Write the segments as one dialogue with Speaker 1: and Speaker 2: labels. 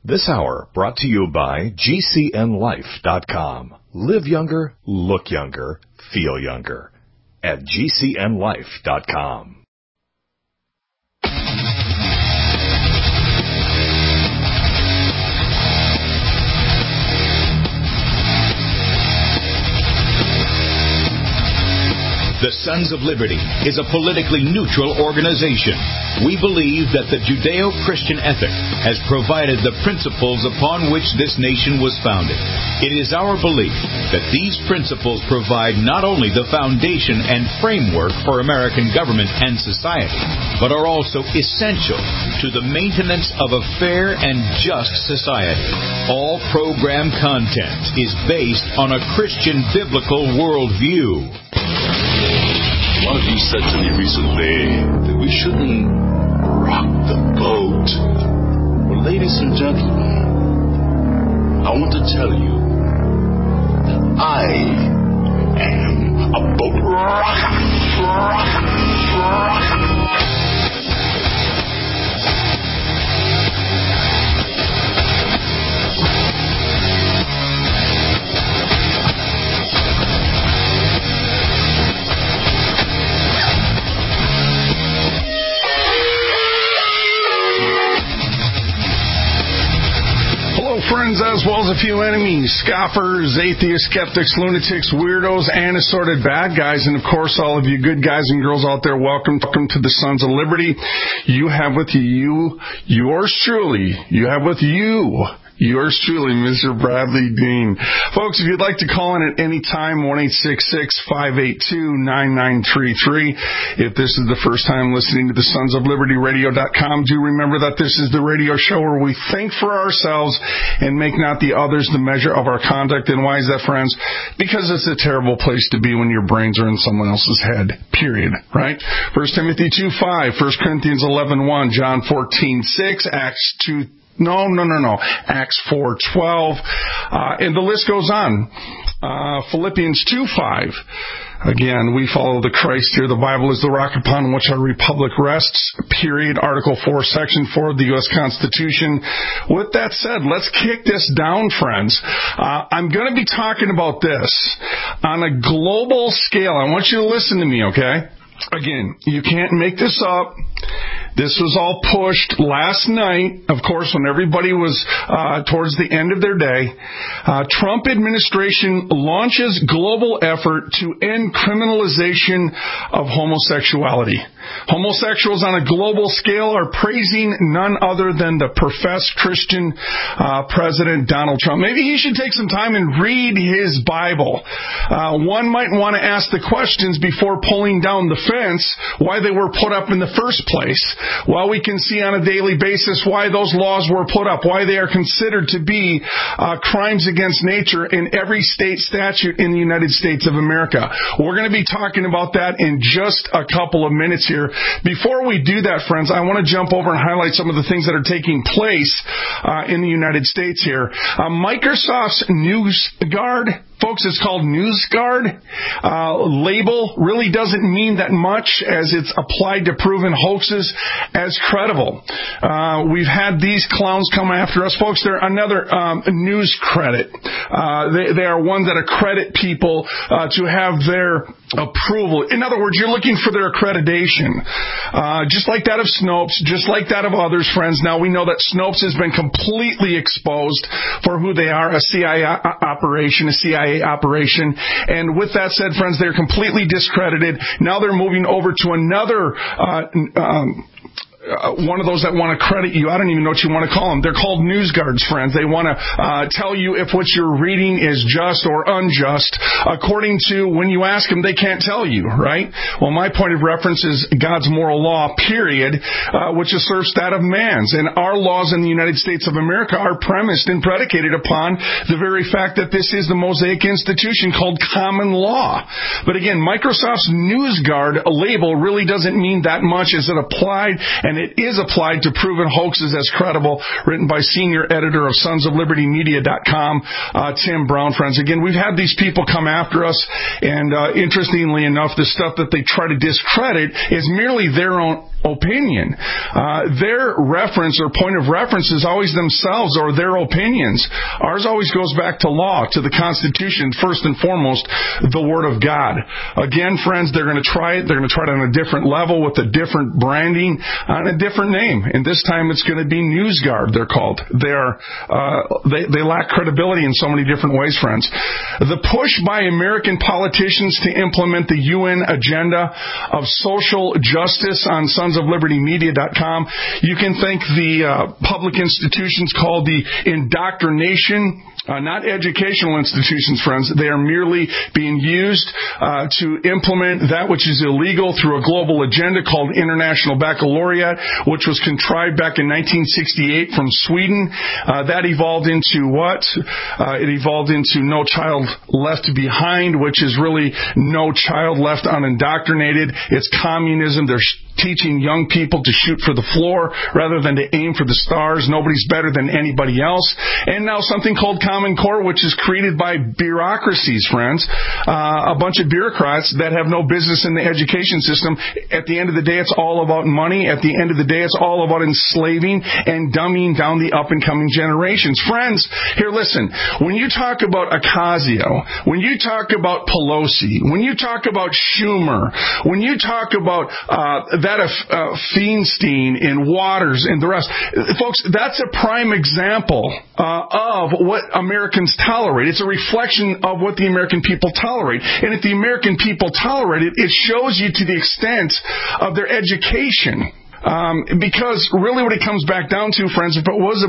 Speaker 1: This hour brought to you by GCNLife.com. Live younger, look younger, feel younger at GCNLife.com.
Speaker 2: The Sons of Liberty is a politically neutral organization. We believe that the Judeo-Christian ethic has provided the principles upon which this nation was founded. It is our belief that these principles provide not only the foundation and framework for American government and society, but are also essential to the maintenance of a fair and just society. All program content is based on a Christian biblical worldview.
Speaker 3: One of you said to me recently that we shouldn't rock the boat. Well, ladies and gentlemen, I want to tell you that I am a boat rocker.
Speaker 4: Friends, as well as a few enemies, scoffers, atheists, skeptics, lunatics, weirdos, and assorted bad guys. And, of course, all of you good guys and girls out there, welcome to the Sons of Liberty. You have with you, yours truly, yours truly, Mr. Bradley Dean. Folks, if you'd like to call in at any time, 1-866-582-9933. If this is the first time listening to the Sons of Liberty Radio.com, do remember that this is the radio show where we think for ourselves and make not the others the measure of our conduct. And why is that, friends? Because it's a terrible place to be when your brains are in someone else's head, period, right? 1 Timothy 2:5, 1 Corinthians 11:1, John 14:6, Acts 2. Acts 4:12, and the list goes on. Philippians 2:5. Again, we follow the Christ here. The Bible is the rock upon which our republic rests, period. Article 4, Section 4 of the U.S. Constitution. With that said, let's kick this down, friends. I'm going to be talking about this on a global scale. I want you to listen to me, okay? Again, you can't make this up. This was all pushed last night, of course, when everybody was towards the end of their day. Trump administration launches global effort to end criminalization of homosexuality. Homosexuals on a global scale are praising none other than the professed Christian President Donald Trump. Maybe he should take some time and read his Bible. One might want to ask the questions before pulling down the fence why they were put up in the first place. Well, we can see on a daily basis why those laws were put up, why they are considered to be crimes against nature in every state statute in the United States of America. We're going to be talking about that in just a couple of minutes here. Before we do that, friends, I want to jump over and highlight some of the things that are taking place in the United States here. Microsoft's NewsGuard, folks, it's called NewsGuard. Label really doesn't mean that much as it's applied to proven hoaxes as credible. We've had these clowns come after us. Folks, they're another news credit. They are ones that accredit people to have their approval. In other words, you're looking for their accreditation. Just like that of Snopes, just like that of others, friends. Now, we know that Snopes has been completely exposed for who they are, a CIA operation. And with that said, friends, they're completely discredited. Now they're moving over to another one of those that want to credit you. I don't even know what you want to call them. They're called NewsGuards, friends. They want to tell you if what you're reading is just or unjust. According to when you ask them, they can't tell you, right? Well, my point of reference is God's moral law, period, which asserts that of man's. And our laws in the United States of America are premised and predicated upon the very fact that this is the Mosaic institution called common law. But again, Microsoft's NewsGuard label really doesn't mean that much as it applied, and it is applied to proven hoaxes as credible, written by senior editor of sonsoflibertymedia.com, Tim Brown, friends. Again, we've had these people come after us, and interestingly enough, the stuff that they try to discredit is merely their own opinion. Their reference or point of reference is always themselves or their opinions. Ours always goes back to law, to the Constitution, first and foremost, the Word of God. Again, friends, they're going to try it. They're going to try it on a different level with a different branding, on a different name. And this time it's going to be NewsGuard, they're called. They lack credibility in so many different ways, friends. The push by American politicians to implement the UN agenda of social justice on sonsoflibertymedia.com. You can thank the public institutions called the indoctrination, not educational institutions, friends. They are merely being used to implement that which is illegal through a global agenda called International Baccalaureate, which was contrived back in 1968 from Sweden. That evolved into what? It evolved into No Child Left Behind, which is really no child left unindoctrinated. It's communism. They're teaching young people to shoot for the floor rather than to aim for the stars. Nobody's better than anybody else. And now something called Common Core, which is created by bureaucracies, friends. A bunch of bureaucrats that have no business in the education system. At the end of the day, it's all about money. At the end of the day, it's all about enslaving and dumbing down the up-and-coming generations. Friends, here, listen. When you talk about Ocasio, when you talk about Pelosi, when you talk about Schumer, when you talk about Feinstein and Waters and the rest, folks, that's a prime example of what Americans tolerate. It's a reflection of what the American people tolerate. And if the American people tolerate it, it shows you to the extent of their education. Because really what it comes back down to, friends, if it was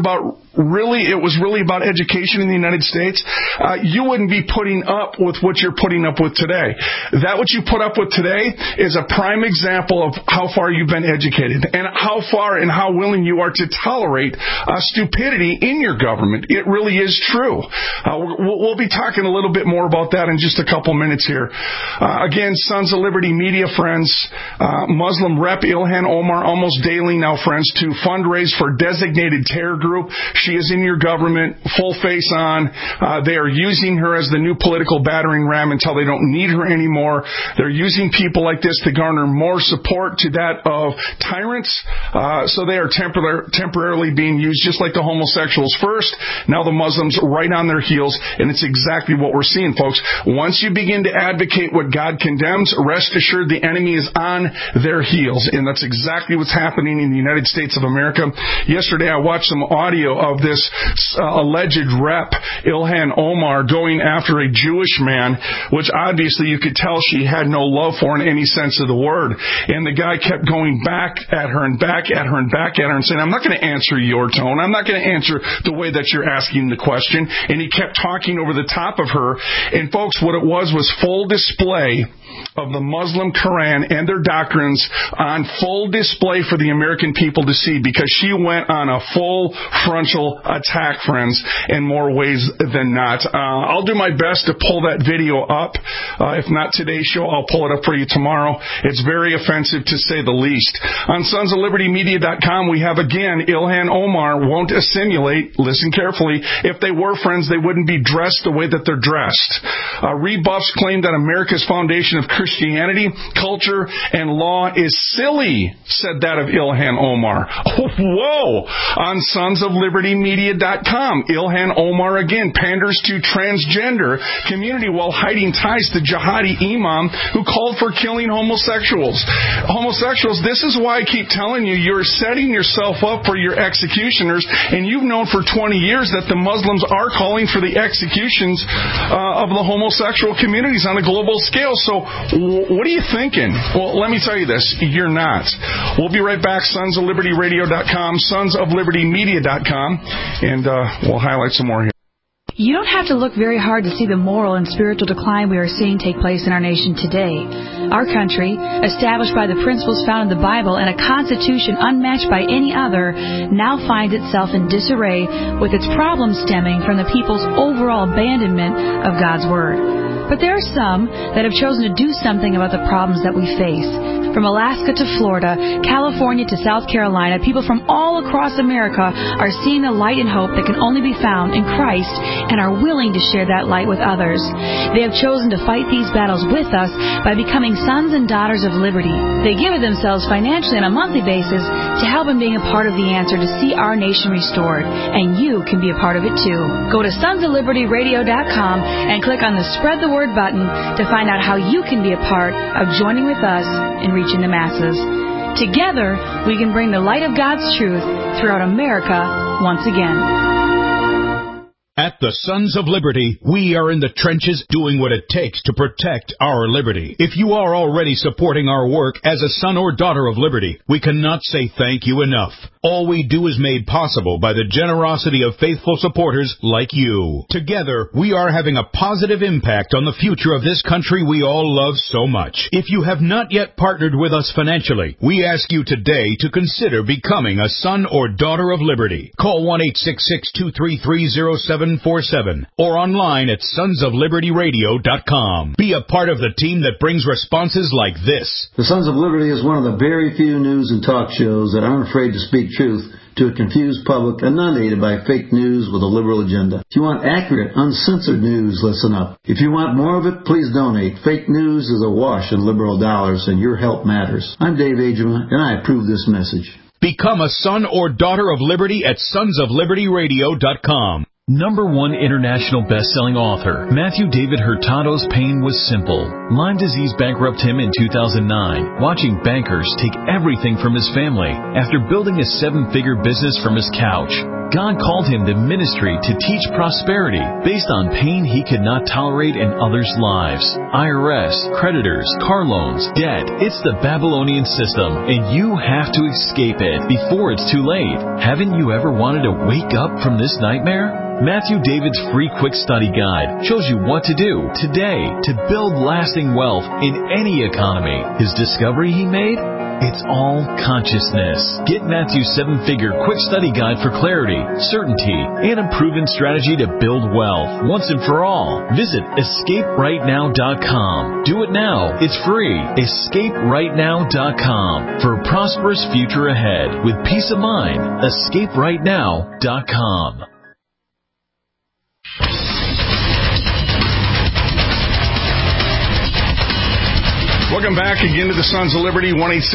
Speaker 4: really about education in the United States, you wouldn't be putting up with what you're putting up with today. That what you put up with today is a prime example of how far you've been educated and how far and how willing you are to tolerate stupidity in your government. It really is true. We'll be talking a little bit more about that in just a couple minutes here. Again, Sons of Liberty Media, friends, Muslim Rep Ilhan Omar, almost daily now, friends, to fundraise for designated terror group. She is in your government, full face on. They are using her as the new political battering ram until they don't need her anymore. They're using people like this to garner more support to that of tyrants. So they are temporarily being used just like the homosexuals first. Now the Muslims right on their heels. And it's exactly what we're seeing, folks. Once you begin to advocate what God condemns, rest assured the enemy is on their heels. And that's exactly what's happening in the United States of America. Yesterday I watched some audio of this alleged rep, Ilhan Omar, going after a Jewish man, which obviously you could tell she had no love for in any sense of the word. And the guy kept going back at her and back at her and back at her and saying, I'm not going to answer your tone. I'm not going to answer the way that you're asking the question. And he kept talking over the top of her. And folks, what it was full display of the Muslim Quran and their doctrines on full display for the American people to see, because she went on a full frontal attack, friends, in more ways than not. I'll do my best to pull that video up. If not today's show, I'll pull it up for you tomorrow. It's very offensive to say the least. On sonsoflibertymedia.com, we have again, Ilhan Omar won't assimilate. Listen carefully. If they were, friends, they wouldn't be dressed the way that they're dressed. Rebuffs claim that America's foundation of Christianity, culture, and law is silly, said that of Ilhan Omar. Oh, whoa! On sonsoflibertymedia.com, Ilhan Omar again panders to transgender community while hiding ties to jihadi imam who called for killing homosexuals. Homosexuals, this is why I keep telling you, you're setting yourself up for your executioners, and you've known for 20 years that the Muslims are calling for the executions of the homosexual communities on a global scale. So what are you thinking? Well, let me tell you this. You're not. We'll be right back. sonsoflibertyradio.com, sonsoflibertymedia.com, and we'll highlight some more here.
Speaker 5: You don't have to look very hard to see the moral and spiritual decline we are seeing take place in our nation today. Our country, established by the principles found in the Bible and a constitution unmatched by any other, now finds itself in disarray, with its problems stemming from the people's overall abandonment of God's Word. But there are some that have chosen to do something about the problems that we face. From Alaska to Florida, California to South Carolina, people from all across America are seeing the light and hope that can only be found in Christ and are willing to share that light with others. They have chosen to fight these battles with us by becoming sons and daughters of liberty. They give of themselves financially on a monthly basis to help in being a part of the answer to see our nation restored, and you can be a part of it too. Go to sonsoflibertyradio.com and click on the Spread the Word button to find out how you can be a part of joining with us in reaching the masses. Together, we can bring the light of God's truth throughout America once again.
Speaker 2: At the Sons of Liberty, we are in the trenches doing what it takes to protect our liberty. If you are already supporting our work as a son or daughter of liberty, we cannot say thank you enough. All we do is made possible by the generosity of faithful supporters like you. Together, we are having a positive impact on the future of this country we all love so much. If you have not yet partnered with us financially, we ask you today to consider becoming a son or daughter of liberty. Call 1-866-233-0747 or online at sonsoflibertyradio.com. Be a part of the team that brings responses like this.
Speaker 6: The Sons of Liberty is one of the very few news and talk shows that aren't afraid to speak truth to a confused public inundated by fake news with a liberal agenda. If you want accurate, uncensored news, listen up. If you want more of it, please donate. Fake news is awash in liberal dollars, and your help matters. I'm Dave Agema, and I approve this message.
Speaker 2: Become a son or daughter of liberty at sonsoflibertyradio.com.
Speaker 7: #1 international best-selling author, Matthew David Hurtado's pain was simple. Lyme disease bankrupted him in 2009, watching bankers take everything from his family after building a 7-figure business from his couch. God called him to ministry to teach prosperity based on pain he could not tolerate in others' lives. IRS, creditors, car loans, debt. It's the Babylonian system, and you have to escape it before it's too late. Haven't you ever wanted to wake up from this nightmare? Matthew David's free quick study guide shows you what to do today to build lasting wealth in any economy. His discovery he made? It's all consciousness. Get Matthew's 7-figure quick study guide for clarity, certainty, and a proven strategy to build wealth once and for all. Visit EscapeRightNow.com. Do it now. It's free. EscapeRightNow.com for a prosperous future ahead with peace of mind. EscapeRightNow.com.
Speaker 4: Welcome back again to the Sons of Liberty,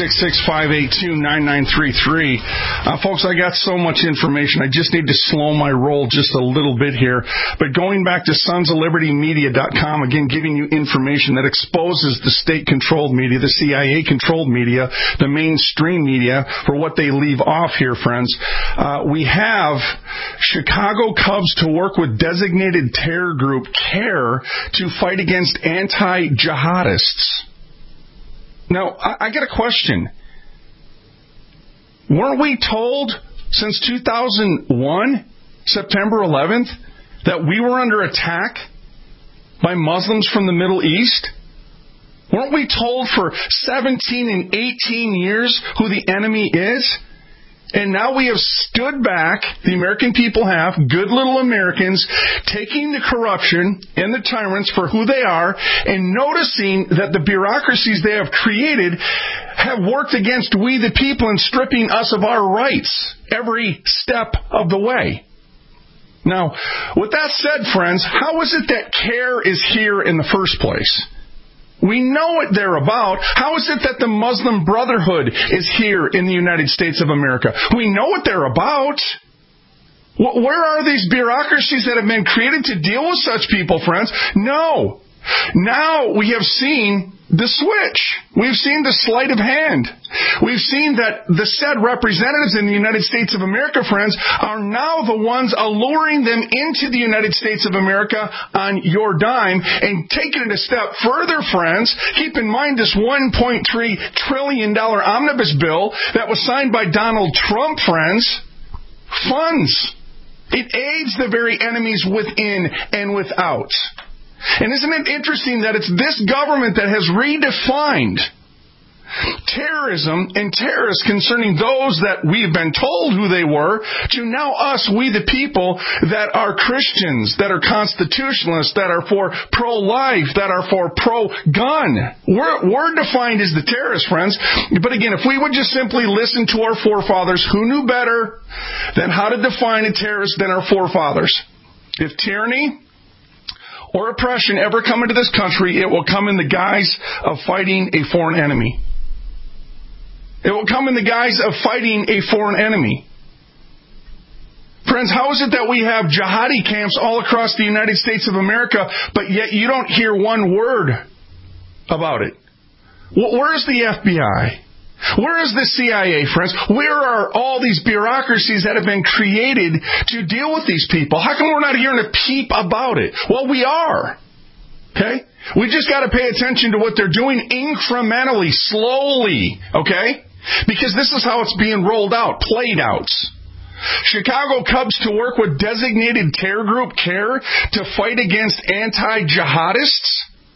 Speaker 4: 1-866-582-9933. Folks, I got so much information. I just need to slow my roll just a little bit here. But going back to sonsoflibertymedia.com, again, giving you information that exposes the state-controlled media, the CIA-controlled media, the mainstream media, for what they leave off here, friends. We have Chicago Cubs to work with designated terror group CARE to fight against anti-jihadists. Now, I get a question. Weren't we told since 2001, September 11th, that we were under attack by Muslims from the Middle East? Weren't we told for 17 and 18 years who the enemy is? And now we have stood back, the American people have, good little Americans, taking the corruption and the tyrants for who they are and noticing that the bureaucracies they have created have worked against we the people and stripping us of our rights every step of the way. Now, with that said, friends, how is it that CARE is here in the first place? We know what they're about. How is it that the Muslim Brotherhood is here in the United States of America? We know what they're about. Where are these bureaucracies that have been created to deal with such people, friends? No. Now we have seen the switch. We've seen the sleight of hand. We've seen that the said representatives in the United States of America, friends, are now the ones alluring them into the United States of America on your dime. And taking it a step further, friends, keep in mind this $1.3 trillion omnibus bill that was signed by Donald Trump, friends, funds. It aids the very enemies within and without. And isn't it interesting that it's this government that has redefined terrorism and terrorists concerning those that we've been told who they were, to now us, we the people that are Christians, that are constitutionalists, that are for pro-life, that are for pro-gun. We're defined as the terrorists, friends. But again, if we would just simply listen to our forefathers who knew better than how to define a terrorist than our forefathers. If tyranny or oppression ever come into this country, it will come in the guise of fighting a foreign enemy. It will come in the guise of fighting a foreign enemy. Friends, how is it that we have jihadi camps all across the United States of America, but yet you don't hear one word about it? Where is the FBI? Where is the CIA, friends? Where are all these bureaucracies that have been created to deal with these people? How come we're not hearing a peep about it? Well, we are. Okay? We just got to pay attention to what they're doing incrementally, slowly. Okay? Because this is how it's being rolled out, played out. Chicago Cubs to work with designated terror group CARE to fight against anti-jihadists?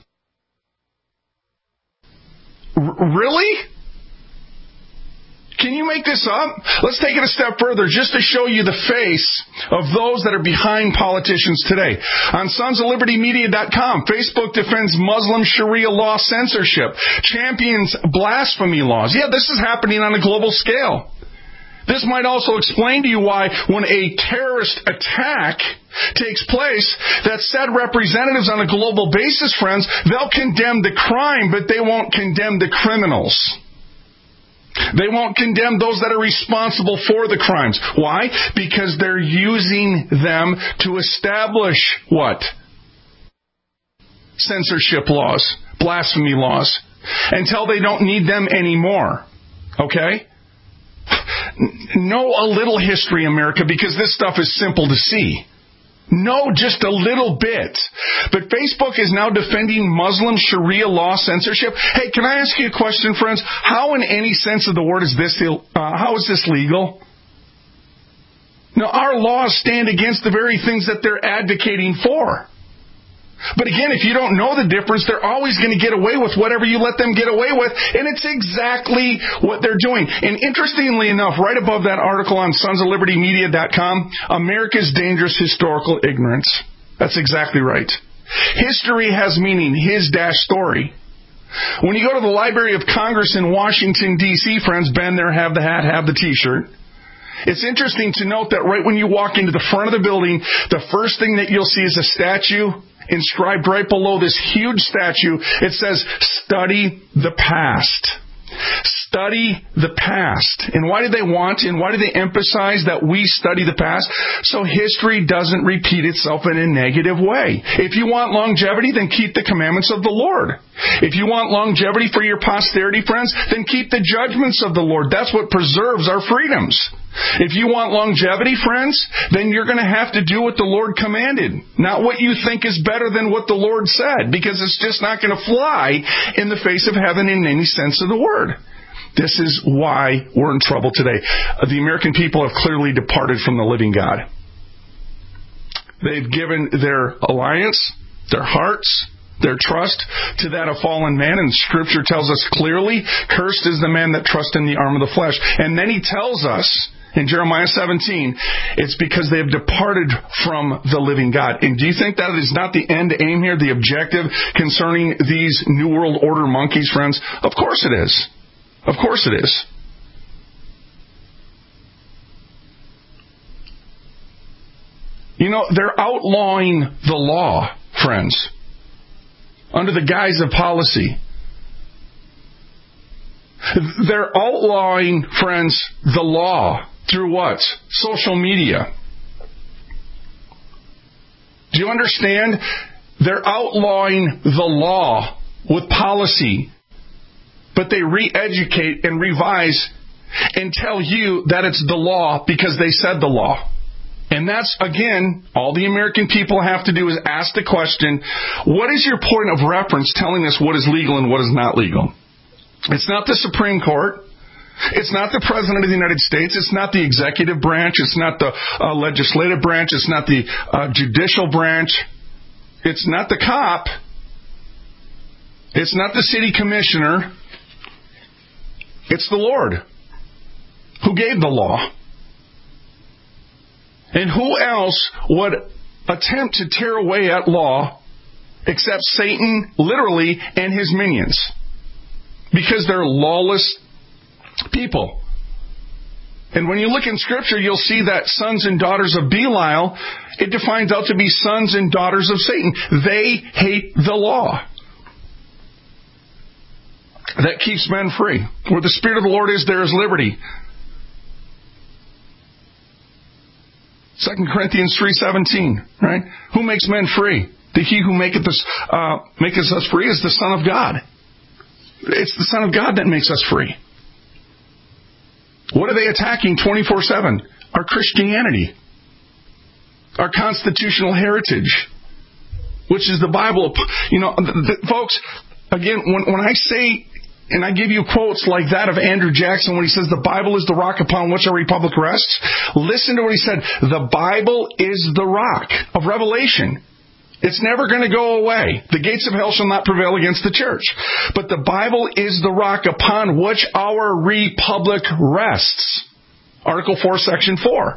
Speaker 4: Really? Can you make this up? Let's take it a step further just to show you the face of those that are behind politicians today. On sonsoflibertymedia.com, Facebook defends Muslim Sharia law censorship, champions blasphemy laws. Yeah, this is happening on a global scale. This might also explain to you why when a terrorist attack takes place, that said representatives on a global basis, friends, they'll condemn the crime, but they won't condemn the criminals. They won't condemn those that are responsible for the crimes. Why? Because they're using them to establish what? Censorship laws, blasphemy laws, until they don't need them anymore. Okay? Know a little history, America, because this stuff is simple to see. Know just a little bit. But Facebook is now defending Muslim Sharia law censorship. Hey, can I ask you a question, friends? How in any sense of the word is this, how is this legal? Now, our laws stand against the very things that they're advocating for. But again, if you don't know the difference, they're always going to get away with whatever you let them get away with, and it's exactly what they're doing. And interestingly enough, right above that article on sonsoflibertymedia.com, America's Dangerous Historical Ignorance. That's exactly right. History has meaning, his-story. When you go to the Library of Congress in Washington, D.C., friends, been there, have the hat, have the T-shirt. It's interesting to note that right when you walk into the front of the building, the first thing that you'll see is a statue inscribed right below this huge statue. It says, "Study the past." Study the past. And why do they want and why do they emphasize that we study the past? So history doesn't repeat itself in a negative way. If you want longevity, then keep the commandments of the Lord. If you want longevity for your posterity, friends, then keep the judgments of the Lord. That's what preserves our freedoms. If you want longevity, friends, then you're going to have to do what the Lord commanded, not what you think is better than what the Lord said, because it's just not going to fly in the face of heaven in any sense of the word. This is why we're in trouble today. The American people have clearly departed from the living God. They've given their alliance, their hearts, their trust to that of fallen man, and Scripture tells us clearly, cursed is the man that trusts in the arm of the flesh. And then he tells us in Jeremiah 17, it's because they have departed from the living God. And do you think that is not the end aim here, the objective concerning these New World Order monkeys, friends? Of course it is. Of course it is. You know, they're outlawing the law, friends, under the guise of policy. They're outlawing, friends, the law through what? Social media. Do you understand? They're outlawing the law with policy. But they re-educate and revise and tell you that it's the law because they said the law. And that's, again, all the American people have to do is ask the question, what is your point of reference telling us what is legal and what is not legal? It's not the Supreme Court. It's not the President of the United States. It's not the executive branch. It's not the legislative branch. It's not the judicial branch. It's not the cop. It's not the city commissioner. It's the Lord who gave the law. And who else would attempt to tear away at law except Satan, literally, and his minions? Because they're lawless people. And when you look in Scripture, you'll see that sons and daughters of Belial, it defines out to be sons and daughters of Satan. They hate the law that keeps men free. Where the Spirit of the Lord is, there is liberty. 2 Corinthians 3:17, right? Who makes men free? He who maketh us free is the Son of God. It's the Son of God that makes us free. What are they attacking 24/7? Our Christianity. Our constitutional heritage, which is the Bible. Folks, again, when I say, and I give you quotes like that of Andrew Jackson when he says the Bible is the rock upon which our republic rests, listen to what he said. The Bible is the rock of Revelation. It's never going to go away. The gates of hell shall not prevail against the church. But the Bible is the rock upon which our republic rests. Article 4, Section 4.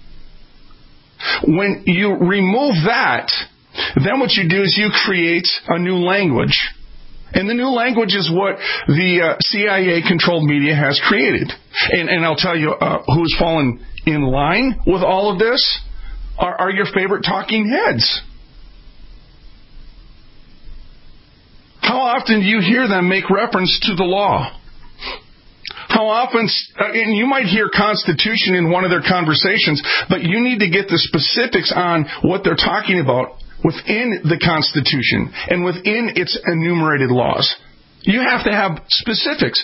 Speaker 4: When you remove that, then what you do is you create a new language. And the new language is what the CIA-controlled media has created. And I'll tell you who's fallen in line with all of this are your favorite talking heads. How often do you hear them make reference to the law? How often, and you might hear Constitution in one of their conversations, but you need to get the specifics on what they're talking about within the Constitution and within its enumerated laws. You have to have specifics.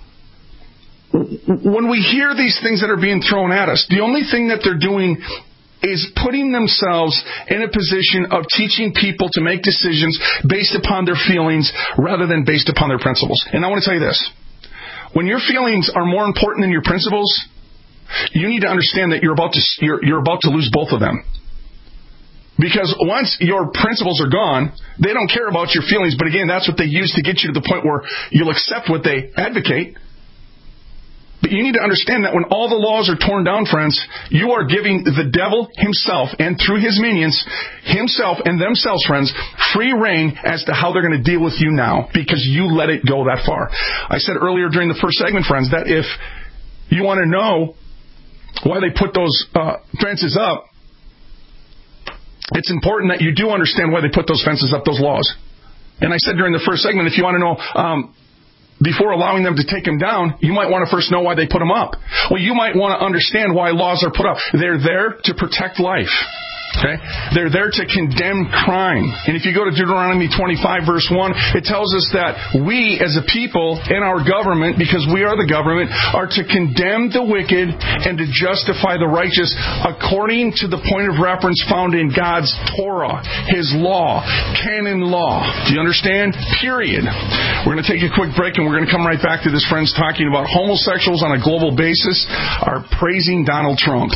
Speaker 4: When we hear these things that are being thrown at us, the only thing that they're doing is putting themselves in a position of teaching people to make decisions based upon their feelings rather than based upon their principles. And I want to tell you this. When your feelings are more important than your principles, you need to understand that you're about to lose both of them. Because once your principles are gone, they don't care about your feelings. But again, that's what they use to get you to the point where you'll accept what they advocate. But you need to understand that when all the laws are torn down, friends, you are giving the devil himself and through his minions, himself and themselves, friends, free reign as to how they're going to deal with you now because you let it go that far. I said earlier during the first segment, friends, that if you want to know why they put those fences up, it's important that you do understand why they put those fences up, those laws. And I said during the first segment, if you want to know before allowing them to take them down, you might want to first know why they put them up. Well, you might want to understand why laws are put up. They're there to protect life. Okay? They're there to condemn crime. And if you go to Deuteronomy 25, verse 1, it tells us that we as a people in our government, because we are the government, are to condemn the wicked and to justify the righteous according to the point of reference found in God's Torah, His law, canon law. Do you understand? Period. We're going to take a quick break and we're going to come right back to this, friends, talking about homosexuals on a global basis are praising Donald Trump.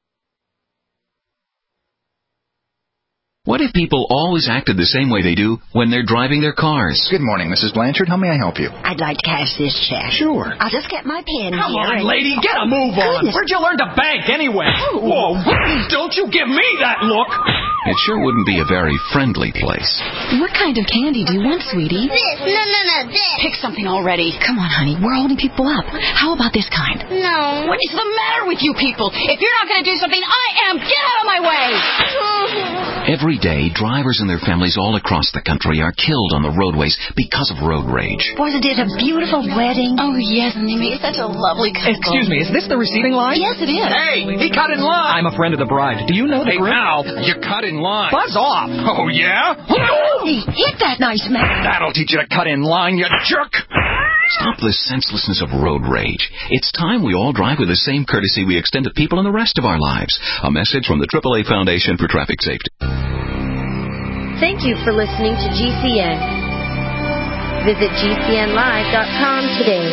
Speaker 8: What if people always acted the same way they do when they're driving their cars?
Speaker 9: Good morning, Mrs. Blanchard. How may I help you?
Speaker 10: I'd like to cash this check.
Speaker 9: Sure.
Speaker 10: I'll just get my pen
Speaker 11: Come
Speaker 10: here.
Speaker 11: on, lady. Get a move on. Where'd you learn to bank anyway?
Speaker 10: Oh.
Speaker 11: Whoa, don't you give me that look.
Speaker 8: It sure wouldn't be a very friendly place.
Speaker 5: What kind of candy do you want, sweetie?
Speaker 10: This. No, this.
Speaker 5: Pick something already. Come on, honey. We're holding people up. How about this kind?
Speaker 10: No.
Speaker 5: What is the matter with you people? If you're not going to do something, I am. Get out of my way.
Speaker 8: Every day, drivers and their families all across the country are killed on the roadways because of road rage.
Speaker 10: Wasn't it a beautiful wedding?
Speaker 5: Oh, yes, and they made such a lovely couple.
Speaker 11: Excuse me, is this the receiving line?
Speaker 5: Yes, it is.
Speaker 11: Hey, he cut in line. I'm a friend of the bride. Do you know the
Speaker 12: Hey,
Speaker 11: groom?
Speaker 12: pal, you cut in line.
Speaker 11: Buzz off.
Speaker 12: Oh, yeah?
Speaker 10: He hit that nice man.
Speaker 12: That'll teach you to cut in line, you jerk.
Speaker 8: Stop the senselessness of road rage. It's time we all drive with the same courtesy we extend to people in the rest of our lives. A message from the AAA Foundation for Traffic Safety.
Speaker 13: Thank you for listening to GCN. Visit GCNlive.com today.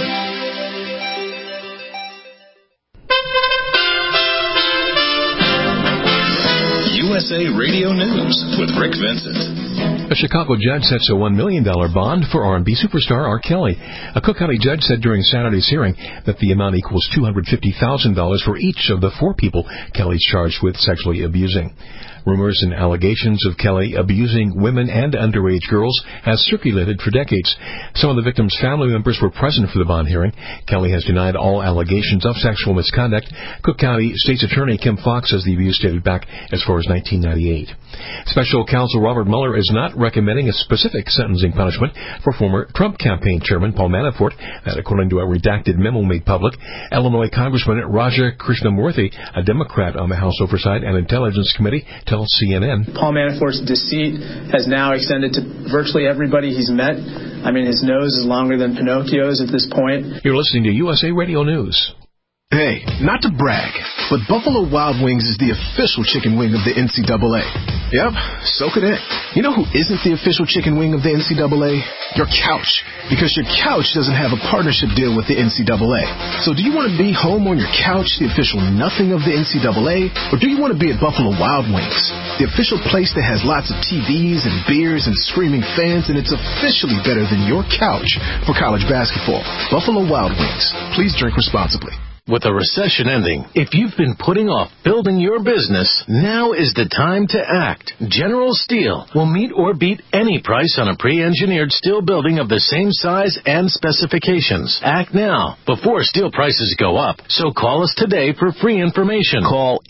Speaker 2: USA Radio News with Rick Vincent.
Speaker 14: A Chicago judge sets a $1 million bond for R&B superstar R. Kelly. A Cook County judge said during Saturday's hearing that the amount equals $250,000 for each of the 4 people Kelly's charged with sexually abusing. Rumors and allegations of Kelly abusing women and underage girls has circulated for decades. Some of the victims' family members were present for the bond hearing. Kelly has denied all allegations of sexual misconduct. Cook County State's Attorney Kim Fox says the abuse dated back as far as 1998. Special Counsel Robert Mueller is not recommending a specific sentencing punishment for former Trump campaign chairman Paul Manafort. That, according to a redacted memo made public. Illinois Congressman Raja Krishnamurthy, a Democrat on the House Oversight and Intelligence Committee, tells CNN.
Speaker 15: Paul Manafort's deceit has now extended to virtually everybody he's met. I mean, his nose is longer than Pinocchio's at this point.
Speaker 14: You're listening to USA Radio News.
Speaker 16: Hey, not to brag, but Buffalo Wild Wings is the official chicken wing of the NCAA. Yep, soak it in. You know who isn't the official chicken wing of the NCAA? Your couch. Because your couch doesn't have a partnership deal with the NCAA. So do you want to be home on your couch, the official nothing of the NCAA? Or do you want to be at Buffalo Wild Wings, the official place that has lots of TVs and beers and screaming fans, and it's officially better than your couch for college basketball? Buffalo Wild Wings. Please drink responsibly.
Speaker 17: With a recession ending, if you've been putting off building your business, now is the time to act. General Steel will meet or beat any price on a pre-engineered steel building of the same size and specifications. Act now, before steel prices go up. So call us today for free information.
Speaker 18: Call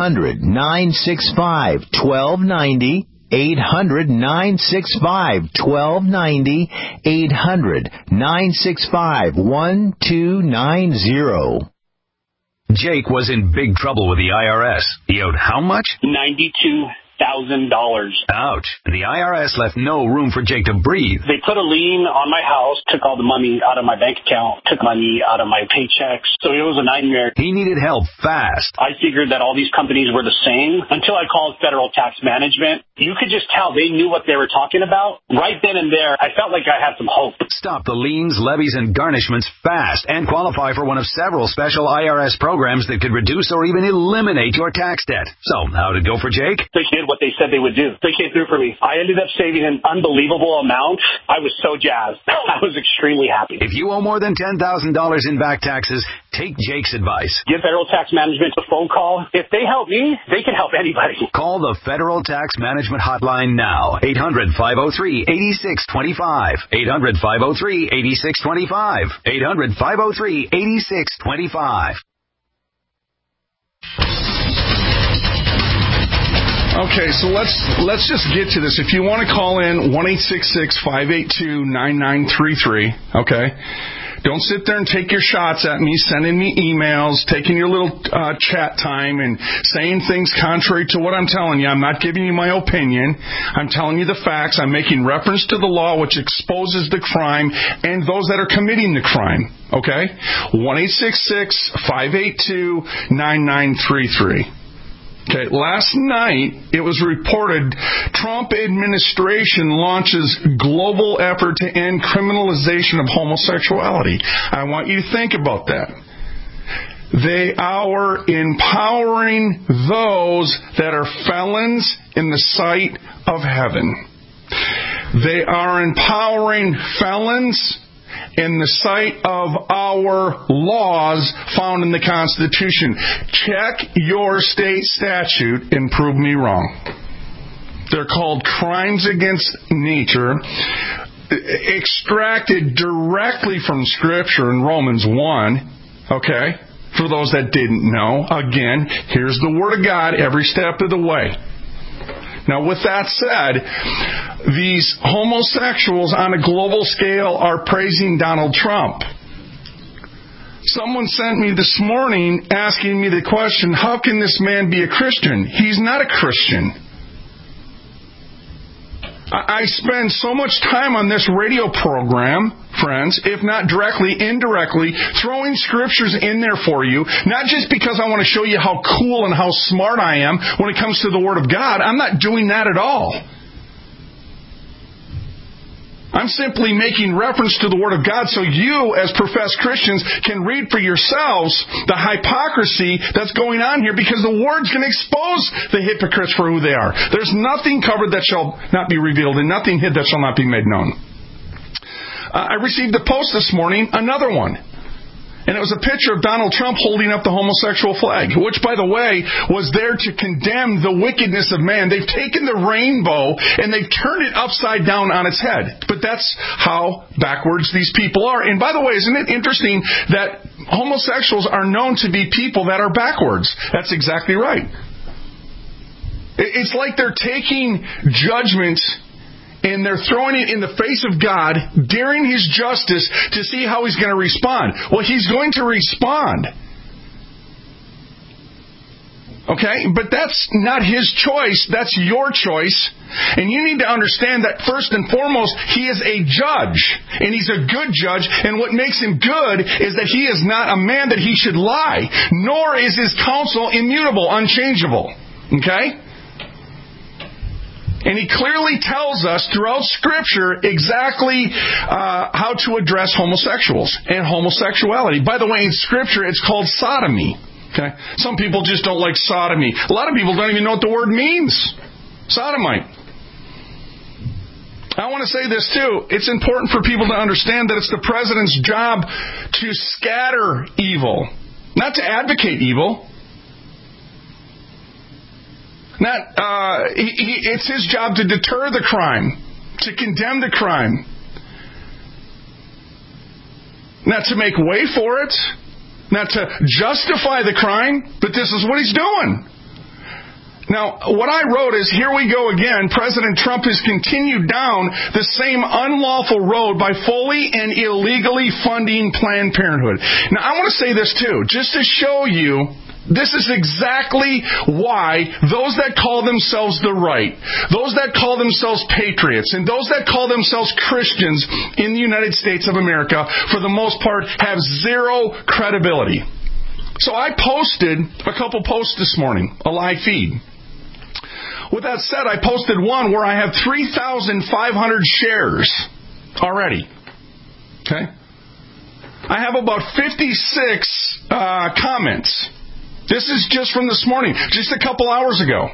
Speaker 18: 800-965-1290. 800-965-1290. 800-965-1290.
Speaker 2: Jake was in big trouble with the IRS. He owed how much?
Speaker 19: $92,000.
Speaker 2: Ouch. The IRS left no room for Jake to breathe.
Speaker 19: They put a lien on my house, took all the money out of my bank account, took money out of my paychecks. So it was a nightmare.
Speaker 2: He needed help fast.
Speaker 19: I figured that all these companies were the same until I called Federal Tax Management. You could just tell they knew what they were talking about. Right then and there, I felt like I had some hope.
Speaker 2: Stop the liens, levies, and garnishments fast and qualify for one of several special IRS programs that could reduce or even eliminate your tax debt. So, how'd it go for Jake?
Speaker 19: They did what they said they would do. They came through for me. I ended up saving an unbelievable amount. I was so jazzed. I was extremely happy.
Speaker 2: If you owe more than $10,000 in back taxes, take Jake's advice.
Speaker 19: Give Federal Tax Management a phone call. If they help me, they can help anybody.
Speaker 2: Call the Federal Tax Management hotline now. 800-503-8625. 800-503-8625. 800-503-8625.
Speaker 4: Okay, so let's just get to this. If you want to call in, 1-866-582-9933, okay? Don't sit there and take your shots at me, sending me emails, taking your little chat time and saying things contrary to what I'm telling you. I'm not giving you my opinion. I'm telling you the facts. I'm making reference to the law which exposes the crime and those that are committing the crime, okay? 1-866-582-9933. Okay, last night it was reported Trump administration launches global effort to end criminalization of homosexuality. I want you to think about that. They are empowering those that are felons in the sight of heaven. They are empowering felons in the sight of our laws found in the Constitution. Check your state statute and prove me wrong. They're called crimes against nature, extracted directly from Scripture in Romans 1, okay? For those that didn't know, again, here's the Word of God every step of the way. Now, with that said, these homosexuals on a global scale are praising Donald Trump. Someone sent me this morning asking me the question, how can this man be a Christian? He's not a Christian. I spend so much time on this radio program, friends, if not directly, indirectly, throwing scriptures in there for you, not just because I want to show you how cool and how smart I am when it comes to the Word of God. I'm not doing that at all. I'm simply making reference to the Word of God so you, as professed Christians, can read for yourselves the hypocrisy that's going on here, because the Word's going to expose the hypocrites for who they are. There's nothing covered that shall not be revealed, and nothing hid that shall not be made known. I received a post this morning, another one. And it was a picture of Donald Trump holding up the homosexual flag, which, by the way, was there to condemn the wickedness of man. They've taken the rainbow and they've turned it upside down on its head. But that's how backwards these people are. And by the way, isn't it interesting that homosexuals are known to be people that are backwards? That's exactly right. It's like they're taking judgment and they're throwing it in the face of God, daring His justice to see how He's going to respond. Well, He's going to respond. Okay? But that's not His choice. That's your choice. And you need to understand that first and foremost, He is a judge. And He's a good judge. And what makes Him good is that He is not a man that He should lie. Nor is His counsel immutable, unchangeable. Okay? And He clearly tells us throughout Scripture exactly how to address homosexuals and homosexuality. By the way, in Scripture, it's called sodomy. Okay? Some people just don't like sodomy. A lot of people don't even know what the word means. Sodomite. I want to say this too. It's important for people to understand that it's the president's job to scatter evil, not to advocate evil. It's his job to deter the crime, to condemn the crime, not to make way for it, not to justify the crime, but this is what he's doing. Now, what I wrote is, here we go again. President Trump has continued down the same unlawful road by fully and illegally funding Planned Parenthood. Now, I want to say this too, just to show you. This is exactly why those that call themselves the right, those that call themselves patriots, and those that call themselves Christians in the United States of America, for the most part, have zero credibility. So I posted a couple posts this morning, a live feed. With that said, I posted one where I have 3,500 shares already. Okay? I have about 56 comments. This is just from this morning, just a couple hours ago.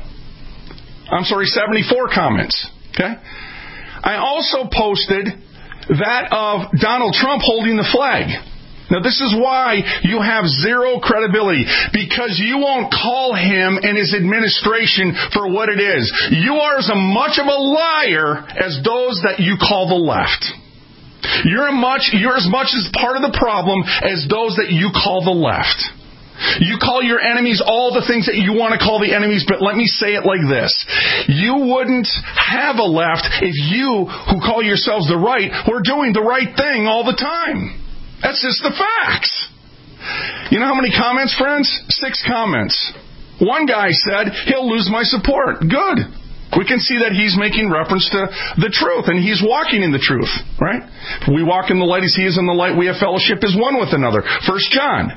Speaker 4: 74 comments. Okay? I also posted that of Donald Trump holding the flag. Now, this is why you have zero credibility, because you won't call him and his administration for what it is. You are as much of a liar as those that you call the left. You're as much as part of the problem as those that you call the left. You call your enemies all the things that you want to call the enemies, but let me say it like this. You wouldn't have a left if you, who call yourselves the right, were doing the right thing all the time. That's just the facts. You know how many comments, friends? 6 comments. One guy said, he'll lose my support. Good. We can see that he's making reference to the truth, and he's walking in the truth, right? If we walk in the light as He is in the light, we have fellowship as one with another. 1 John.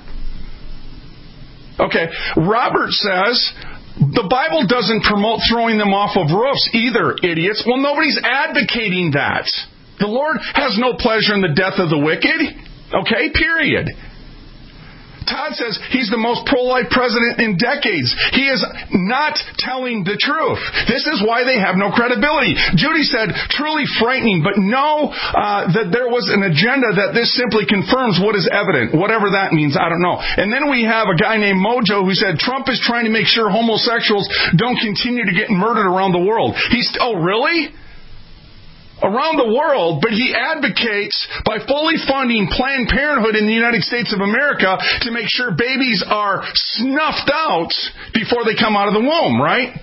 Speaker 4: Okay, Robert says, the Bible doesn't promote throwing them off of roofs either, idiots. Well, nobody's advocating that. The Lord has no pleasure in the death of the wicked. Okay, period. Todd says he's the most pro-life president in decades. He is not telling the truth. This is why they have no credibility. Judy said, truly frightening, but know that there was an agenda that this simply confirms what is evident. Whatever that means, I don't know. And then we have a guy named Mojo who said, Trump is trying to make sure homosexuals don't continue to get murdered around the world. Oh, really? Around the world, but he advocates by fully funding Planned Parenthood in the United States of America to make sure babies are snuffed out before they come out of the womb, right?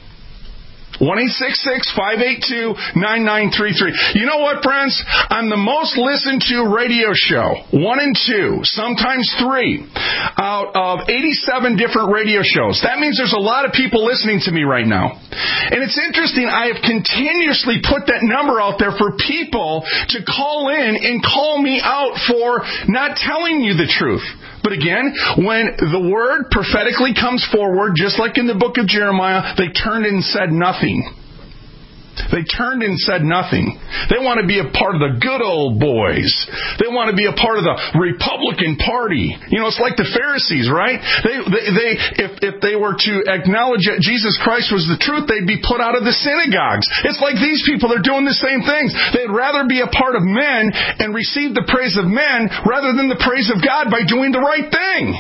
Speaker 4: 1-866-582-9933. You know what, friends? I'm the most listened to radio show, 1 and 2, sometimes 3, out of 87 different radio shows. That means there's a lot of people listening to me right now. And it's interesting, I have continuously put that number out there for people to call in and call me out for not telling you the truth. But again, when the word prophetically comes forward, just like in the book of Jeremiah, they turned and said nothing. They turned and said nothing. They want to be a part of the good old boys. They want to be a part of the Republican Party. You know, it's like the Pharisees, right? If they were to acknowledge that Jesus Christ was the truth, they'd be put out of the synagogues. It's like these people are doing the same things. They'd rather be a part of men and receive the praise of men rather than the praise of God by doing the right thing.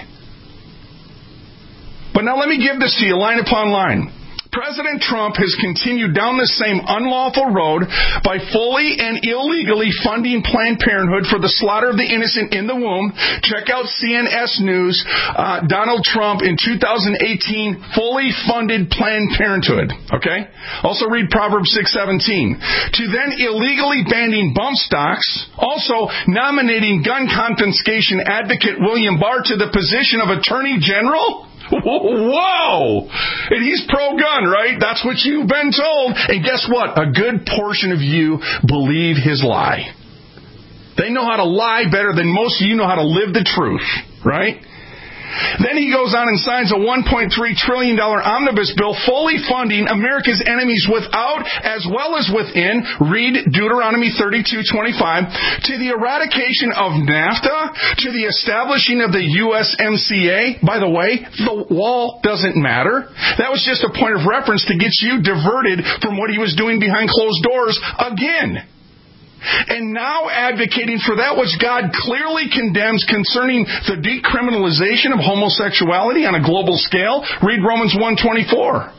Speaker 4: But now let me give this to you line upon line. President Trump has continued down the same unlawful road by fully and illegally funding Planned Parenthood for the slaughter of the innocent in the womb. Check out CNS News. Donald Trump in 2018 fully funded Planned Parenthood. Okay? Also read Proverbs 6:17. To then illegally banning bump stocks, also nominating gun confiscation advocate William Barr to the position of Attorney General. Whoa! And he's pro-gun, right? That's what you've been told. And guess what? A good portion of you believe his lie. They know how to lie better than most of you know how to live the truth, right? Then he goes on and signs a $1.3 trillion omnibus bill fully funding America's enemies without as well as within, read Deuteronomy 32:25, to the eradication of NAFTA, to the establishing of the USMCA. By the way, the wall doesn't matter. That was just a point of reference to get you diverted from what he was doing behind closed doors again. And now advocating for that which God clearly condemns concerning the decriminalization of homosexuality on a global scale. Read Romans 1:24.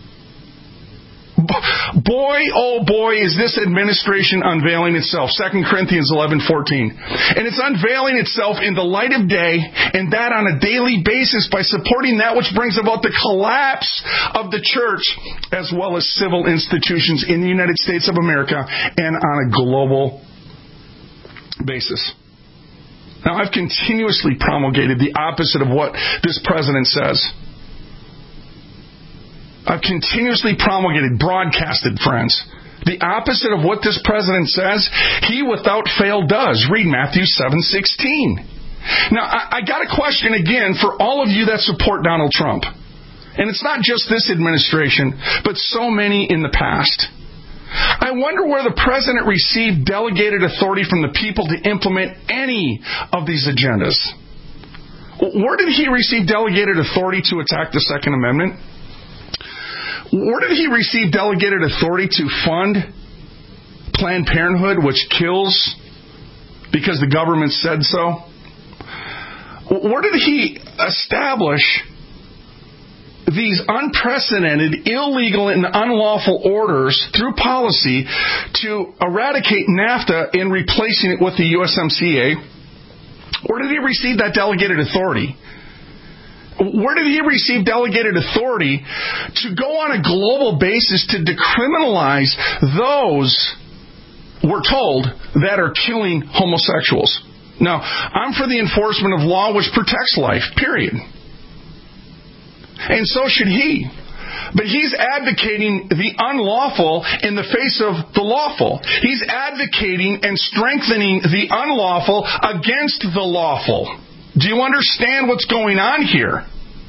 Speaker 4: Boy, oh boy, is this administration unveiling itself. 2 Corinthians 11:14. And it's unveiling itself in the light of day, and that on a daily basis by supporting that which brings about the collapse of the church as well as civil institutions in the United States of America and on a global basis. Now, I've continuously promulgated the opposite of what this president says. I've continuously promulgated, broadcasted, friends, the opposite of what this president says, he without fail does. Read Matthew 7:16. Now, I got a question again for all of you that support Donald Trump. And it's not just this administration, but so many in the past. I wonder where the president received delegated authority from the people to implement any of these agendas. Where did he receive delegated authority to attack the Second Amendment? Where did he receive delegated authority to fund Planned Parenthood, which kills because the government said so? Where did he establish these unprecedented, illegal, and unlawful orders through policy to eradicate NAFTA and replacing it with the USMCA? Where did he receive that delegated authority? Where did he receive delegated authority to go on a global basis to decriminalize those, we're told, that are killing homosexuals? Now, I'm for the enforcement of law which protects life, period. And so should he. But he's advocating the unlawful in the face of the lawful. He's advocating and strengthening the unlawful against the lawful. Do you understand what's going on here?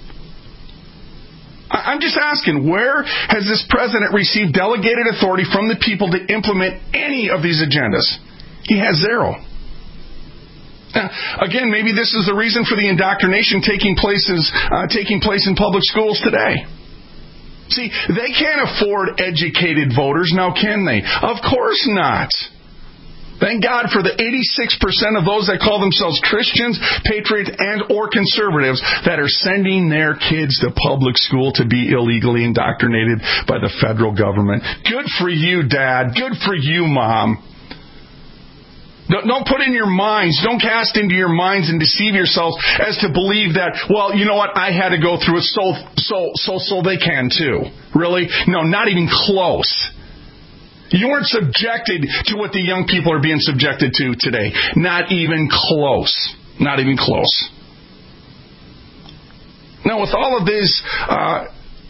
Speaker 4: I'm just asking, where has this president received delegated authority from the people to implement any of these agendas? He has zero. Now, again, maybe this is the reason for the indoctrination taking place in public schools today. See, they can't afford educated voters, now can they? Of course not. Thank God for the 86% of those that call themselves Christians, patriots, and or conservatives that are sending their kids to public school to be illegally indoctrinated by the federal government. Good for you, Dad. Good for you, Mom. Don't put in your minds, don't cast into your minds and deceive yourselves as to believe that, well, you know what, I had to go through it so they can too. Really? No, not even close. You weren't subjected to what the young people are being subjected to today. Not even close. Not even close. Now, with all of this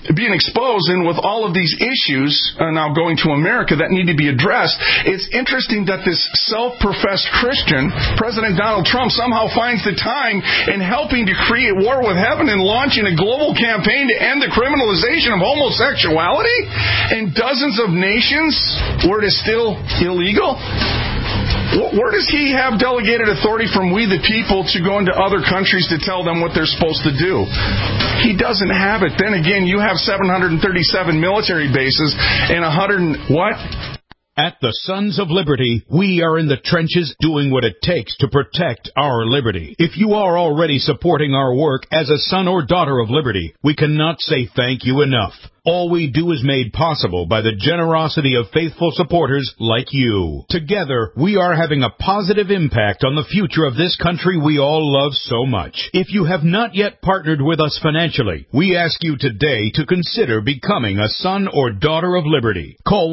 Speaker 4: being exposed, and with all of these issues now going to America that need to be addressed, it's interesting that this self-professed Christian, President Donald Trump, somehow finds the time in helping to create war with heaven and launching a global campaign to end the criminalization of homosexuality in dozens of nations where it is still illegal. Where does he have delegated authority from we the people to go into other countries to tell them what they're supposed to do? He doesn't have it. Then again, you have 737 military bases and 100 what?
Speaker 2: At the Sons of Liberty, we are in the trenches doing what it takes to protect our liberty. If you are already supporting our work as a son or daughter of liberty, we cannot say thank you enough. All we do is made possible by the generosity of faithful supporters like you. Together, we are having a positive impact on the future of this country we all love so much. If you have not yet partnered with us financially, we ask you today to consider becoming a son or daughter of liberty. Call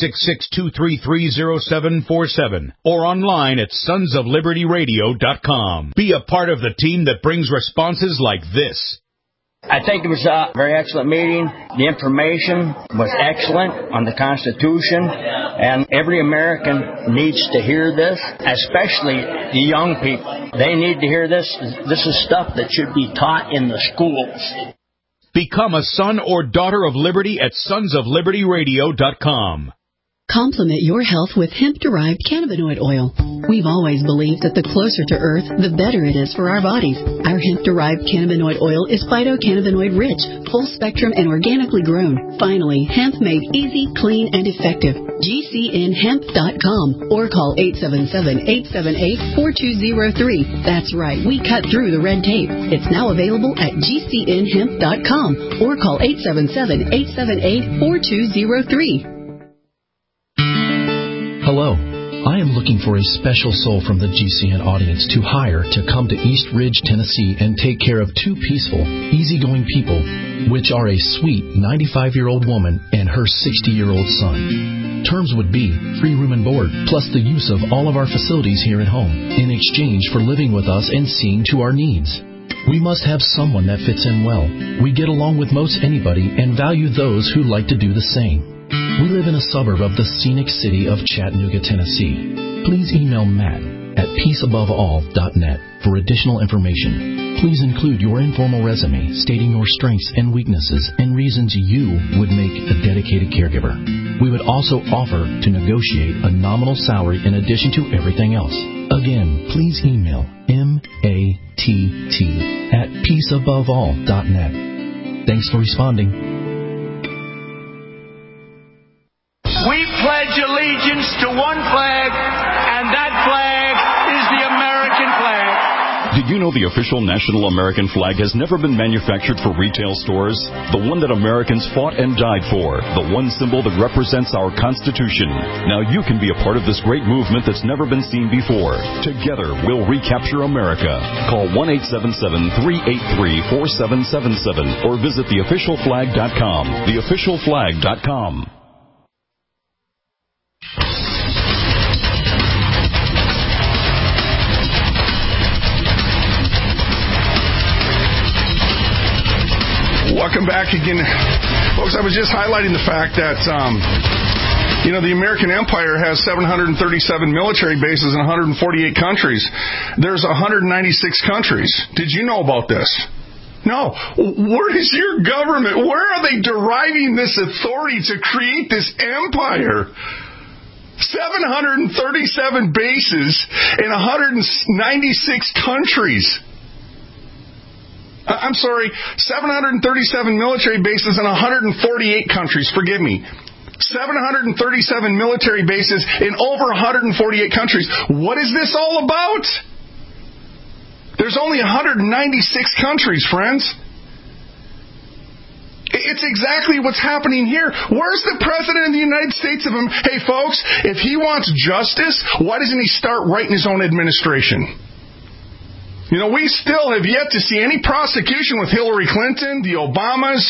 Speaker 2: 1-866-233-0747 or online at sonsoflibertyradio.com. Be a part of the team that brings responses like this.
Speaker 20: I think it was a very excellent meeting. The information was excellent on the Constitution, and every American needs to hear this, especially the young people. They need to hear this. This is stuff that should be taught in the schools.
Speaker 2: Become a son or daughter of liberty at sonsoflibertyradio.com.
Speaker 21: Complement your health with hemp-derived cannabinoid oil. We've always believed that the closer to Earth, the better it is for our bodies. Our hemp-derived cannabinoid oil is phytocannabinoid-rich, full-spectrum, and organically grown. Finally, hemp made easy, clean, and effective. GCNhemp.com or call 877-878-4203. That's right, we cut through the red tape. It's now available at GCNhemp.com or call 877-878-4203.
Speaker 22: Hello, I am looking for a special soul from the GCN audience to hire to come to East Ridge, Tennessee and take care of two peaceful, easygoing people, which are a sweet 95-year-old woman and her 60-year-old son. Terms would be free room and board, plus the use of all of our facilities here at home, in exchange for living with us and seeing to our needs. We must have someone that fits in well. We get along with most anybody and value those who like to do the same. We live in a suburb of the scenic city of Chattanooga, Tennessee. Please email Matt at peaceaboveall.net for additional information. Please include your informal resume stating your strengths and weaknesses and reasons you would make a dedicated caregiver. We would also offer to negotiate a nominal salary in addition to everything else. Again, please email matt@peaceaboveall.net. Thanks for responding.
Speaker 23: We pledge allegiance to one flag, and that flag is the American flag.
Speaker 24: Did you know the official national American flag has never been manufactured for retail stores? The one that Americans fought and died for. The one symbol that represents our Constitution. Now you can be a part of this great movement that's never been seen before. Together, we'll recapture America. Call 1-877-383-4777 or visit theofficialflag.com. Theofficialflag.com.
Speaker 4: Welcome back again. Folks, I was just highlighting the fact that, the American Empire has 737 military bases in 148 countries. There's 196 countries. Did you know about this? No. Where is your government? Where are they deriving this authority to create this empire? 737 bases in 196 countries. I'm sorry, 737 military bases in 148 countries. Forgive me. 737 military bases in over 148 countries. What is this all about? There's only 196 countries, friends. It's exactly what's happening here. Where's the President of the United States of them? Hey, folks, if he wants justice, why doesn't he start right in his own administration? We still have yet to see any prosecution with Hillary Clinton, the Obamas.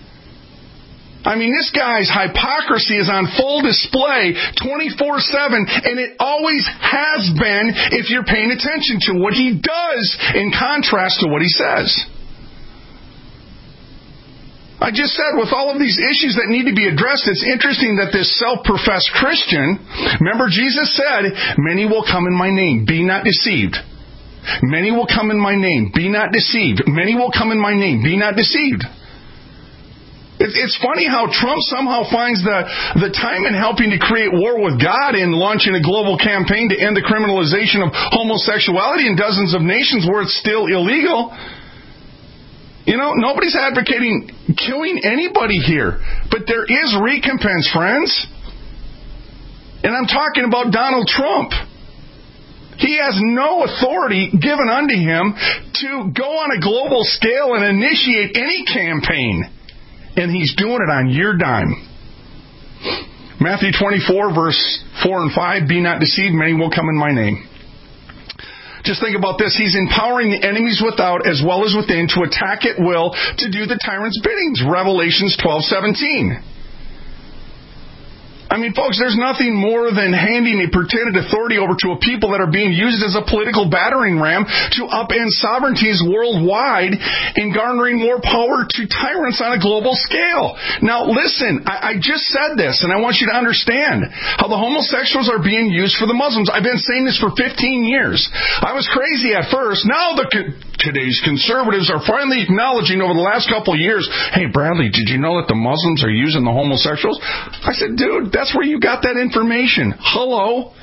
Speaker 4: This guy's hypocrisy is on full display 24/7, and it always has been if you're paying attention to what he does in contrast to what he says. I just said, with all of these issues that need to be addressed, it's interesting that this self-professed Christian, remember Jesus said, many will come in my name, be not deceived. Many will come in my name, be not deceived. Many will come in my name, be not deceived. It's funny how Trump somehow finds the time in helping to create war with God and launching a global campaign to end the criminalization of homosexuality in dozens of nations where it's still illegal. You know, nobody's advocating killing anybody here. But there is recompense, friends. And I'm talking about Donald Trump. He has no authority given unto him to go on a global scale and initiate any campaign. And he's doing it on your dime. Matthew 24, verse 4 and 5, be not deceived, many will come in my name. Just think about this. He's empowering the enemies without as well as within to attack at will to do the tyrant's biddings. Revelations 12:17. I mean, folks, there's nothing more than handing a pretended authority over to a people that are being used as a political battering ram to upend sovereignties worldwide and garnering more power to tyrants on a global scale. Now, listen, I just said this, and I want you to understand how the homosexuals are being used for the Muslims. I've been saying this for 15 years. I was crazy at first. Now today's conservatives are finally acknowledging over the last couple of years, hey, Bradley, did you know that the Muslims are using the homosexuals? I said, dude, that's where you got that information. Hello?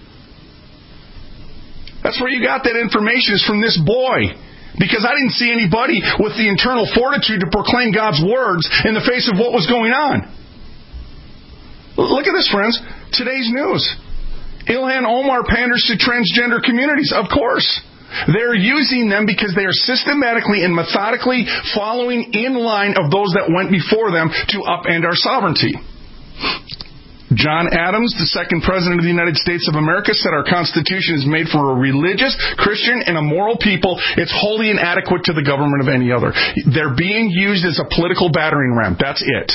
Speaker 4: That's where you got that information, is from this boy. Because I didn't see anybody with the internal fortitude to proclaim God's words in the face of what was going on. Look at this, friends. Today's news. Ilhan Omar panders to transgender communities. Of course. They're using them because they are systematically and methodically following in line of those that went before them to upend our sovereignty. John Adams, the second president of the United States of America, said our Constitution is made for a religious, Christian, and a moral people. It's wholly inadequate to the government of any other. They're being used as a political battering ram. That's it.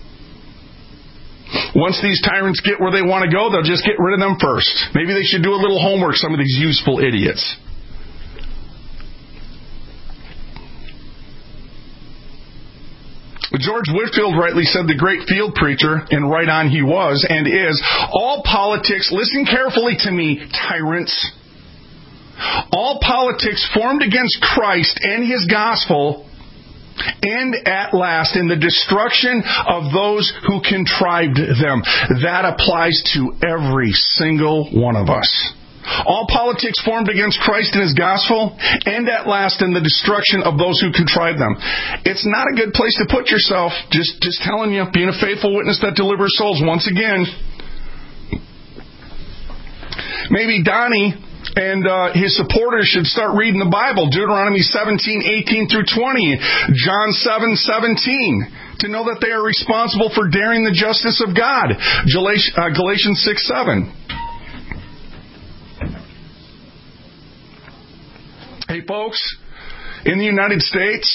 Speaker 4: Once these tyrants get where they want to go, they'll just get rid of them first. Maybe they should do a little homework, some of these useful idiots. George Whitefield rightly said, the great field preacher, and right on he was and is, all politics, listen carefully to me, tyrants, all politics formed against Christ and His gospel end at last in the destruction of those who contrived them. That applies to every single one of us. All politics formed against Christ and His gospel end at last in the destruction of those who contrive them. It's not a good place to put yourself. Just telling you, being a faithful witness that delivers souls. Once again, maybe Donnie and his supporters should start reading the Bible. Deuteronomy 17:18 through 20, John 7:17, to know that they are responsible for daring the justice of God. Galatians 6:7. Hey, folks, in the United States,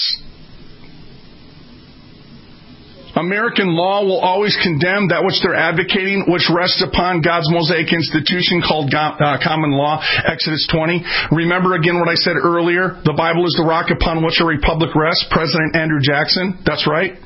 Speaker 4: American law will always condemn that which they're advocating, which rests upon God's Mosaic institution called common law, Exodus 20. Remember again what I said earlier, the Bible is the rock upon which a republic rests, President Andrew Jackson, that's right.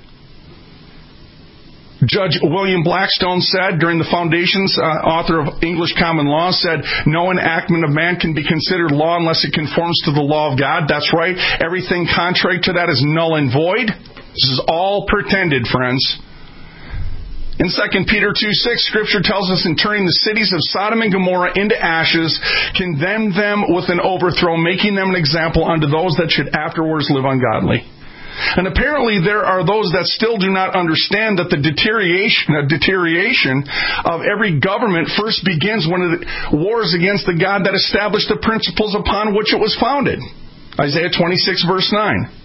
Speaker 4: Judge William Blackstone said, during the Foundations, author of English Common Law, said, no enactment of man can be considered law unless it conforms to the law of God. That's right. Everything contrary to that is null and void. This is all pretended, friends. In 2 Peter 2:6, Scripture tells us, in turning the cities of Sodom and Gomorrah into ashes, condemned them with an overthrow, making them an example unto those that should afterwards live ungodly. And apparently there are those that still do not understand that the deterioration of every government first begins when it wars against the God that established the principles upon which it was founded. Isaiah 26, verse 9.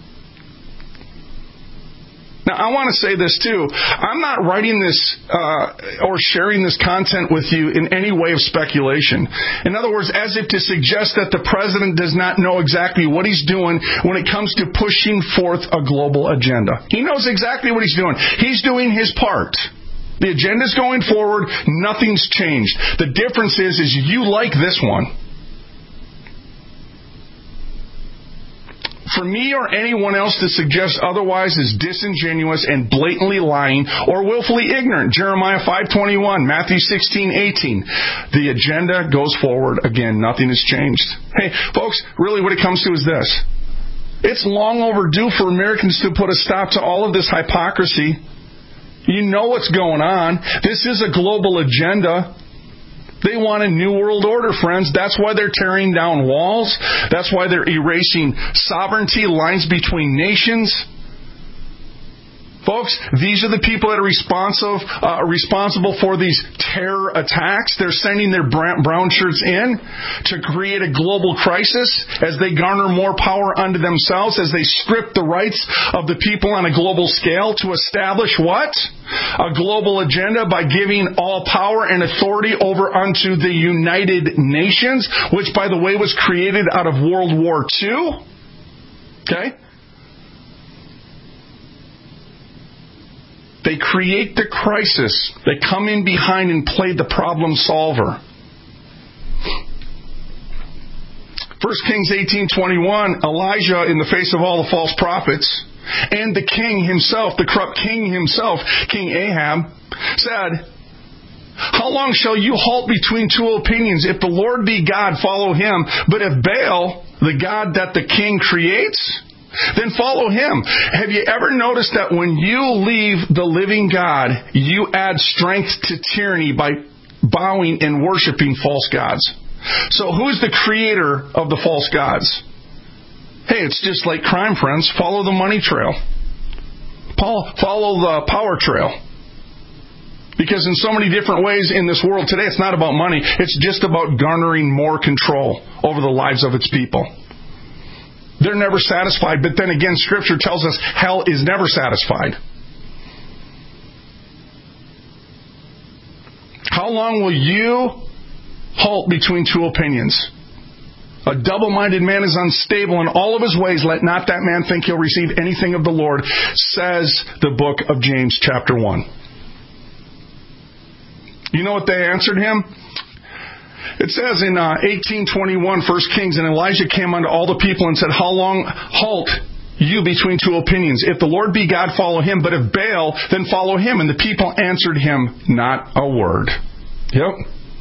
Speaker 4: Now, I want to say this too. I'm not writing this or sharing this content with you in any way of speculation. In other words, as if to suggest that the president does not know exactly what he's doing when it comes to pushing forth a global agenda. He knows exactly what he's doing. He's doing his part. The agenda's going forward. Nothing's changed. The difference is you like this one. For me or anyone else to suggest otherwise is disingenuous and blatantly lying or willfully ignorant. Jeremiah 5:21, Matthew 16:18. The agenda goes forward. Again, nothing has changed. Hey, folks, really what it comes to is this. It's long overdue for Americans to put a stop to all of this hypocrisy. You know what's going on. This is a global agenda. They want a new world order, friends. That's why they're tearing down walls. That's why they're erasing sovereignty lines between nations. Folks, these are the people that are responsible for these terror attacks. They're sending their brown shirts in to create a global crisis as they garner more power unto themselves, as they strip the rights of the people on a global scale to establish what? A global agenda by giving all power and authority over unto the United Nations, which, by the way, was created out of World War II. Okay? They create the crisis. They come in behind and play the problem solver. 1 Kings 18:21, Elijah, in the face of all the false prophets, and the king himself, the corrupt king himself, King Ahab, said, "How long shall you halt between two opinions? If the Lord be God, follow him. But if Baal, the god that the king creates, then follow him." Have you ever noticed that when you leave the living God, you add strength to tyranny by bowing and worshiping false gods? So who's the creator of the false gods? Hey, it's just like crime, friends. Follow the money trail. Follow the power trail. Because in so many different ways in this world today, it's not about money. It's just about garnering more control over the lives of its people. They're never satisfied, but then again, Scripture tells us hell is never satisfied. How long will you halt between two opinions? A double-minded man is unstable in all of his ways. Let not that man think he'll receive anything of the Lord, says the book of James chapter 1. You know what they answered him? It says in 18:21, 1 Kings, and Elijah came unto all the people and said, "How long halt you between two opinions? If the Lord be God, follow him. But if Baal, then follow him." And the people answered him not a word. Yep.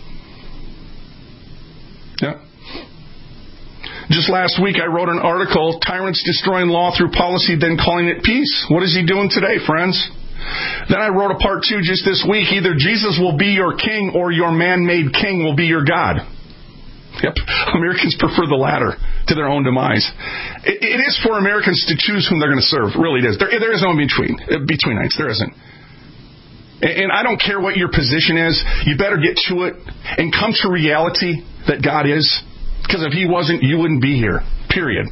Speaker 4: Just last week I wrote an article, "Tyrants Destroying Law Through Policy, Then Calling It Peace." What is he doing today, friends? Then I wrote a part 2 just this week. Either Jesus will be your king or your man-made king will be your God. Yep. Americans prefer the latter to their own demise. It is for Americans to choose whom they're going to serve. Really it is. There is no betweenites. There isn't. And I don't care what your position is. You better get to it and come to reality that God is. Because if he wasn't, you wouldn't be here. Period.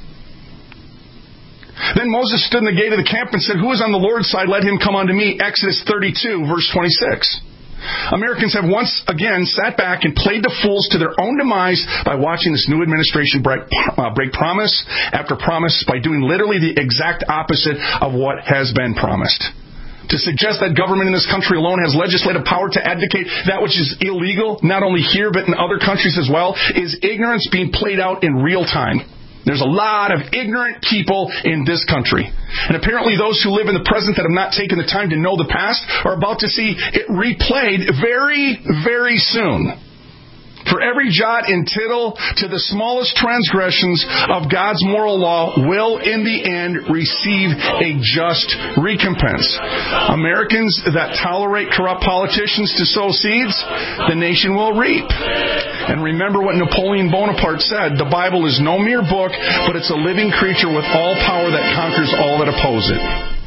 Speaker 4: Then Moses stood in the gate of the camp and said, "Who is on the Lord's side? Let him come unto me." Exodus 32, verse 26. Americans have once again sat back and played the fools to their own demise by watching this new administration break promise after promise by doing literally the exact opposite of what has been promised. To suggest that government in this country alone has legislative power to advocate that which is illegal, not only here but in other countries as well, is ignorance being played out in real time. There's a lot of ignorant people in this country. And apparently those who live in the present that have not taken the time to know the past are about to see it replayed very, very soon. For every jot and tittle to the smallest transgressions of God's moral law will, in the end, receive a just recompense. Americans that tolerate corrupt politicians to sow seeds, the nation will reap. And remember what Napoleon Bonaparte said, the Bible is no mere book, but it's a living creature with all power that conquers all that oppose it.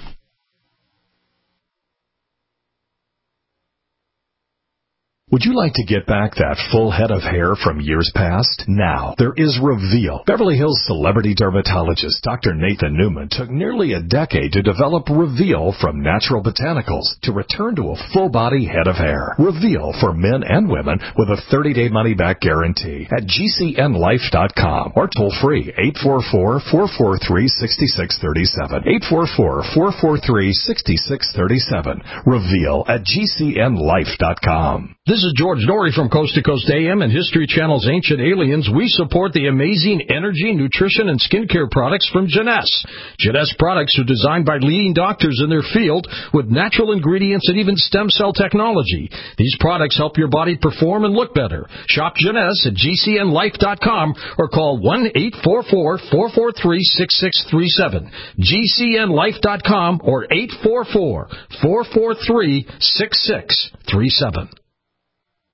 Speaker 14: Would you like to get back that full head of hair from years past? Now, there is Reveal. Beverly Hills celebrity dermatologist Dr. Nathan Newman took nearly a decade to develop Reveal from natural botanicals to return to a full-body head of hair. Reveal for men and women with a 30-day money-back guarantee at GCNlife.com or toll-free 844-443-6637. 844-443-6637. Reveal at GCNlife.com.
Speaker 22: This
Speaker 1: This is George Norrie from Coast to Coast AM and History Channel's Ancient Aliens. We support the amazing energy, nutrition, and skincare products from Jeunesse. Jeunesse products are designed by leading doctors in their field with natural ingredients and even stem cell technology. These products help your body perform and look better. Shop Jeunesse at GCNlife.com or call 1-844-443-6637. GCNlife.com or 844-443-6637.